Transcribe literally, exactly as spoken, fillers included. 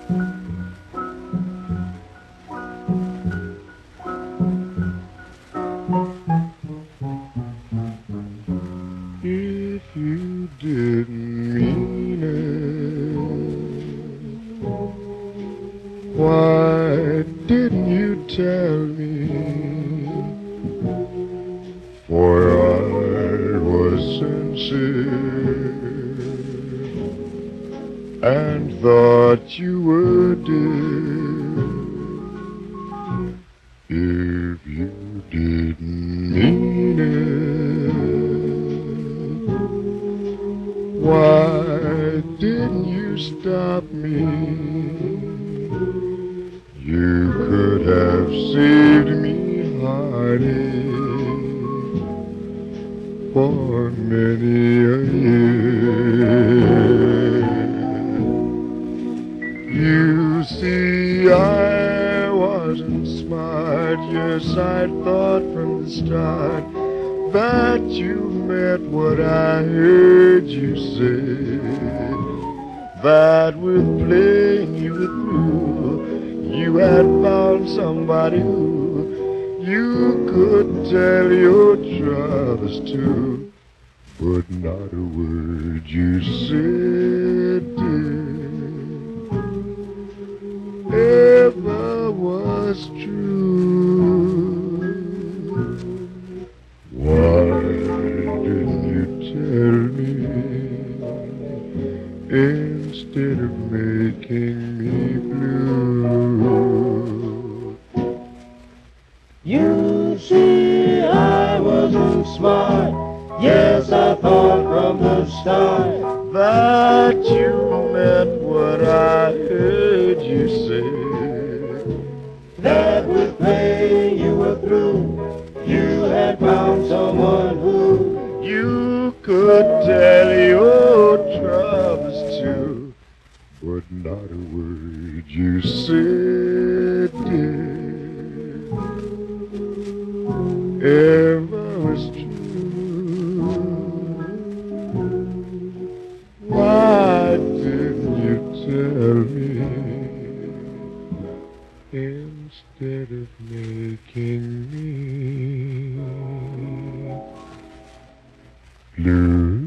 If you didn't mean it, why didn't you tell me? For I was sincere and thought you were dear. If you didn't mean it, why didn't you stop me? You could have saved me heartache for many a year. You see, I wasn't smart. Yes, I thought from the start that you meant what I heard you say, that with playing you were through, you had found somebody who you could tell your troubles to. But not a word you said, dear, ever was true. Why didn't you tell me instead of making me blue? You see, I wasn't smart. Yes, I thought from the start that you meant what I heard you say, that with playing you were through. You had found someone who you could tell your troubles to. But not a word you said, dear, ever was true. Why didn't you tell me instead of making me blue?